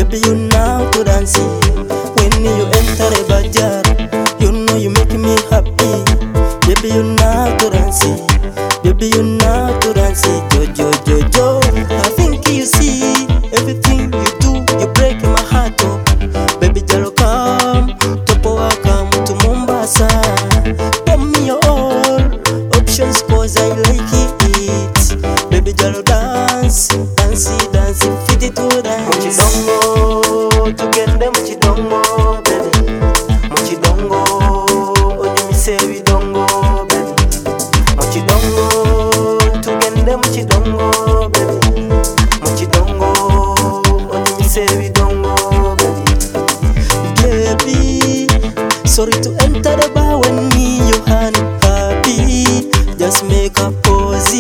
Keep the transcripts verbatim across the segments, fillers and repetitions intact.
Baby, you know to dance. When you enter the bazaar, you know you make me happy. Baby, you know to dance. Baby, you know to dance. Jo jo jo jo. I think you see everything you do, you break my heart up. Baby, jalo come, topo welcome to Mombasa. Tell me your all options 'cause I like it. Baby, jalo dance, dance, dance, fit it to dance. Muchidongo, tugende muchidongo, baby. Muchidongo, oje mi say we dongo, baby. Muchidongo, tugende muchidongo, baby. Muchidongo, oje mi say we dongo, baby. Baby, sorry to enter the bar when me you honey happy. Just make a pose.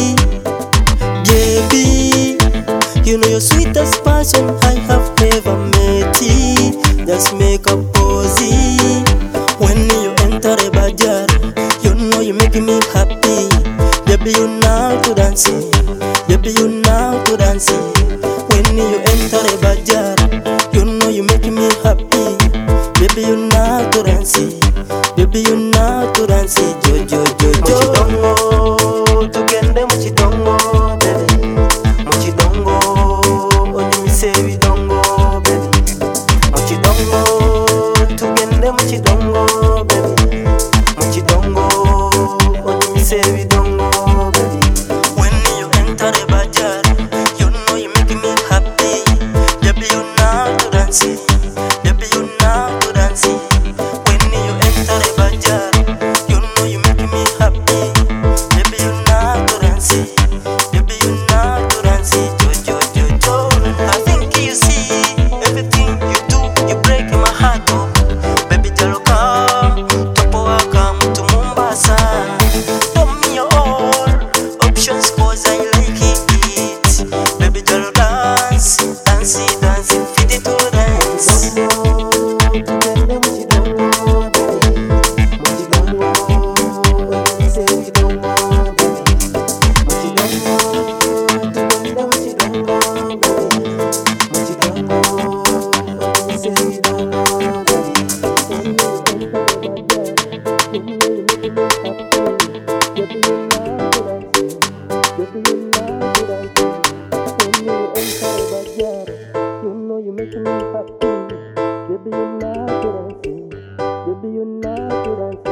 Baby, you know you're sweetest person I have ever met. Just make a pose. When you enter the bazaar, you know you make me happy. Baby, you know to dance. Baby, you know to dance. When you enter the bazaar, you know you make me happy. Baby, you know to dance. Baby, you know to dance. Jo jo jo jo. Muchidongo, tugende muchidongo, baby. Muchidongo, oje mi say we dongo, baby. Muchidongo, tugende muchidongo, baby. Muchidongo, oje mi say we dongo, baby. When you enter the bazaar, you know you make me happy. Baby, you know to dance. Baby, you know to dance. When you enter the bazaar, you know you make me happy. Baby, you know to dance. Baby, you know to dance. Jo jo jo jo. I think you see everything you do, you break my heart up. Baby, jalo come, topo welcome to Mombasa. Tell me your all options 'cause I like it. Baby, jalo dance, dance, dance, fit it to dance. You know you make me happy. Baby, you know to dance. Baby, you know to dance.